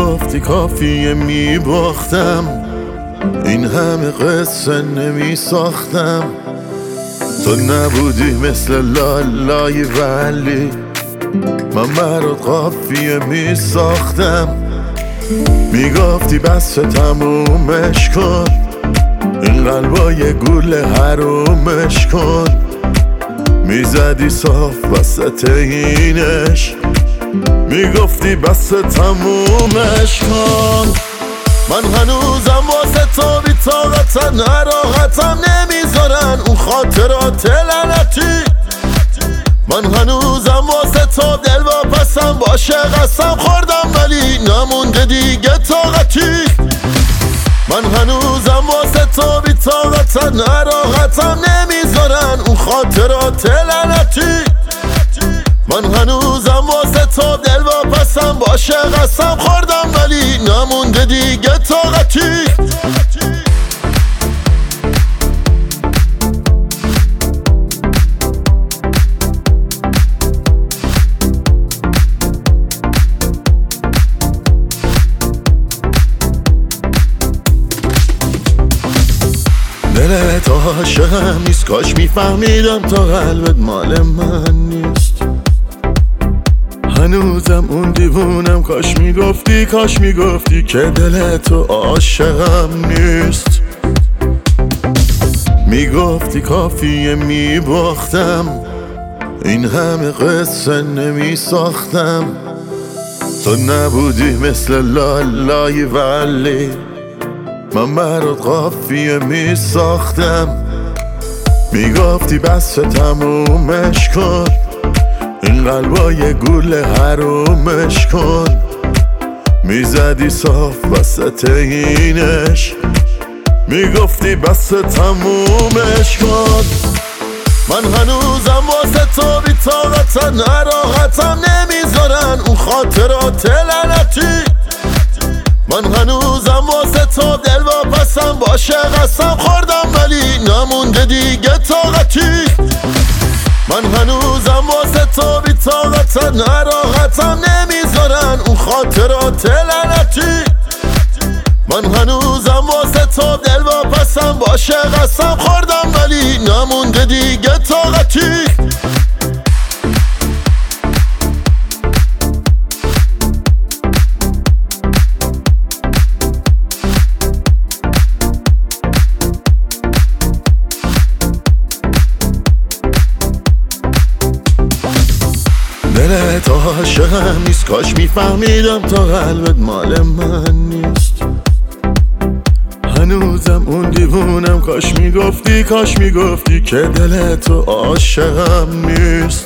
میگفتی کافیه میباختم، این همه قصه نمی ساختم. تو نبودی مثل لالای ولی من برات قافیه می ساختم. میگفتی بس تمومش کن، این قلبای گول حرومش کن. میزدی صاف وسط اینش، میگفتی بس تمومش کن. من هنوزم واسه تو بی طاقتم، نراحتم نمیذارن اون خاطرات لعنتی. من هنوزم واسه تو دل واپسم، باشه قسم خوردم ولی نمونده دیگه طاقتی. من هنوزم واسه تو بی طاقتم، نراحتم نمیذارن اون خاطرات لعنتی. من هنوزم واسه تو دل واپسم، باشه قسم خوردم ولی نمونده دیگه طاقتی. دلت عاشقم نیست، کاش میفهمیدم تا قلبت مال من نیست. هنوزم اون دیوونم، کاش میگفتی که دلت عاشقم نیست. میگفتی کافیه میباختم، این همه قصه نمی ساختم. تو نبودی مثل لالای ولی من برات قافیه می ساختم. میگفتی بس تمومش کن، این قلبای گول حرومش کن. میزدی صاف وسط اینش، میگفتی بس تمومش کن. من هنوزم واسه تو بی طاقتم، نراحتم نمیذارن اون خاطرات لعنتی. من هنوزم واسه تو دل واپسم، باشه قسم خوردم ولی نمونده دیگه طاقتی. من هنوزم واسه تو بی طاقتم، نراحتم نمیذارن اون خاطرات لعنتی. من هنوزم واسه تو دل واپسم، باشه قسم خوردم ولی نمونده دیگه طاقتی. دلت عاشقم نیست، کاش میفهمیدم تا قلبت مال من نیست. هنوزم اون دیوونم، کاش میگفتی که دلت عاشقم نیست.